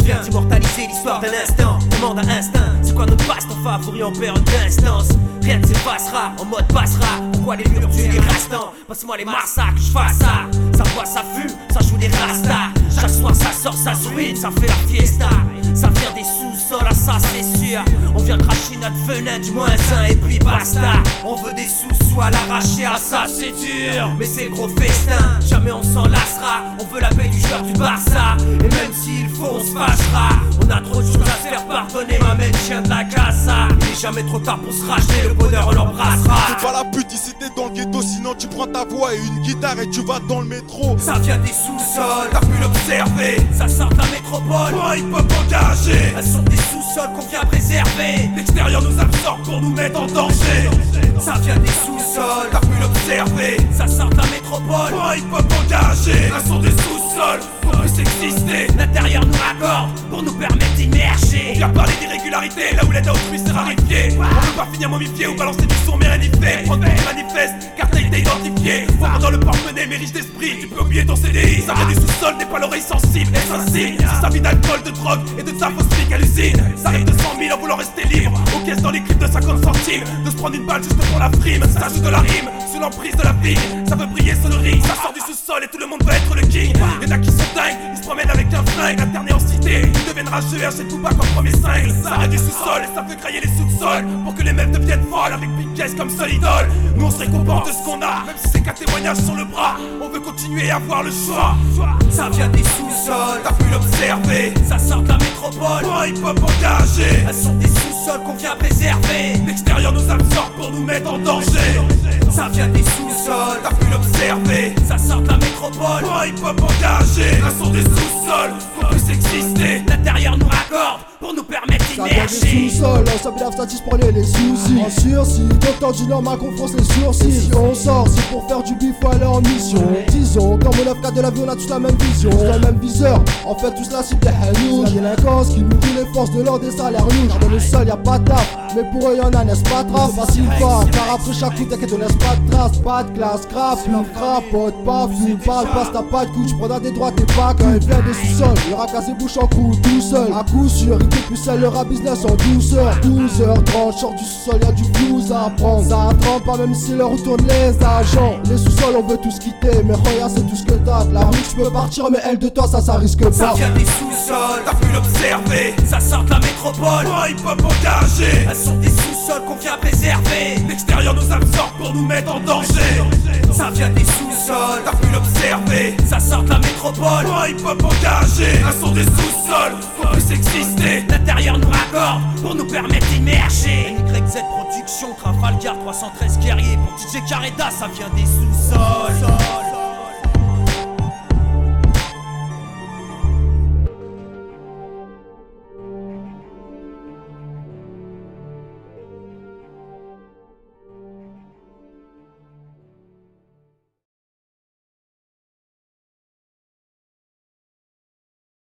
vient d'immortaliser l'histoire d'un instant. Demande à instinct, c'est quoi notre passe ton favori en période d'instance? Rien ne s'effacera, en mode passera. Pourquoi les murs tuent les restants? Passe-moi les massacres, je fasse ça. Ça boit, ça fume, ça joue des rastas. Chaque soir ça sort, ça swing, ça fait la fiesta. Ça vient des sous-sols, ah ça c'est sûr. On vient cracher notre venin du moins un et puis basta. On veut des sous-sols à l'arracher, ah ça c'est dur. Mais c'est le gros festin, jamais on s'en lassera. On veut la paix du joueur du Barça. Et même s'il faut on se fâchera. On a trop de choses à se faire pardonner, ma mère chien de la casa. Il est jamais trop tard pour se racheter, le bonheur on l'embrassera. C'est pas la pute ici t'es dans le ghetto, sinon tu prends ta voix et une guitare et tu vas dans le métro. Ça vient des sous-sols, t'as pu l'observer. Ça sort de la métropole, Moi il peut engagé. elles sont des sous-sols qu'on vient préserver. L'extérieur nous absorbe pour nous mettre en danger. Ça vient des sous-sols, T'as pu l'observer. ça sort de la métropole. Moi il peut engagé. Elles sont des sous-sols pour plus exister. L'intérieur nous raccorde pour nous permettre d'immerger. On vient parler d'irrégularité là où l'aide autrui s'est rarifiée. On peut pas finir momifié ou balancer du son mais rien n'y fait. Prendre des manifestes car t'as été identifié. Voir dans le porte-monnaie mais riche d'esprit. Tu peux oublier ton CDI. Ça vient du sous-sol, n'est pas l'oreille sensible et sensible. Si ça vit d'alcool, de drogue et de sa phosphorique à l'usine. Ça arrive de 100 000 en voulant rester libre. Aux caisses dans les clips de 50 centimes. De se prendre une balle juste pour la frime. Ça joue de la rime sous l'emprise de la vie. Ça veut briller sur le ring. Ça sort du sous-sol et tout le monde veut être le king. Y'en a qui sont dingues, ils se promènent avec un flingue. Internés en cité, ils deviennent rageux et achètent tout bas comme premier cingle. Ça arrive du sous-sol et ça fait crailler les sous-sols. Pour que les meufs deviennent folles avec Big Caisse comme seule idole. Nous on se récompense de ce qu'on a, même si c'est qu'un témoignage sur le bras. On veut continuer à avoir le choix. Ça vient des sous-sols, T'as pu l'observer. ça sort de la métropole. Moi il peut engager. Elles sont des sous-sols qu'on vient préserver. L'extérieur nous absorbe pour nous mettre en danger. Ça vient des sous-sols, T'as pu l'observer. ça sort de la métropole. Moi il peut engager. Elles sont des sous-sols pour plus exister. L'intérieur nous raccorde pour nous permettre Ça vient des d'immerger. sous-sols, on s'habille statis pour les soucis. En sursis, docteur du Nord qu'on fronce les sourcils. Si on sort, c'est pour faire du bif ou aller en mission. Disons, comme au 9-4 de la vie, on a tous la même vision. Tous le même viseur, en fait tous la cible des Hanoun. La délinquance qui nous dit les forces de l'ordre des salaires lourds. Car dans le sol y'a pas de taf, mais pour eux y'en a, n'est-ce pas trace? C'est facile pas, car après chaque coup t'inquiète, on laisse pas de trace. Pas de classe, crap, une crapote, pas fume, parle, passe, t'as pas de coups, tu prends des droits, t'es pas quand il vient des sous-sols. Il aura cassé bouche en cou, tout seul. À coup sûr, il dépucelle le rap business en douceur. 12h30, sort du sous-sol, y'a du blues à prendre. Ça attend pas même si leur retourne les agents. Les sous-sols, on veut tous quitter, mais regarde, c'est tout ce que t'as. De la rue, tu peux partir, mais elle de toi, ça risque Ça pas. vient des sous-sols, T'as pu l'observer. ça sort de la métropole. Moi il peut engager. Elles sont des sous-sols qu'on vient préserver. L'extérieur nous absorbe pour nous mettre en danger. Ça vient des sous-sols, T'as pu l'observer. ça sort de la métropole. Moi il peut engager. Elles sont des sous-sols pour plus exister. L'intérieur nous raccorde pour nous permettre d'immerger. YZ Production, Trafalgar 313 guerriers. Pour DJ Carreda, ça vient des sous-sols.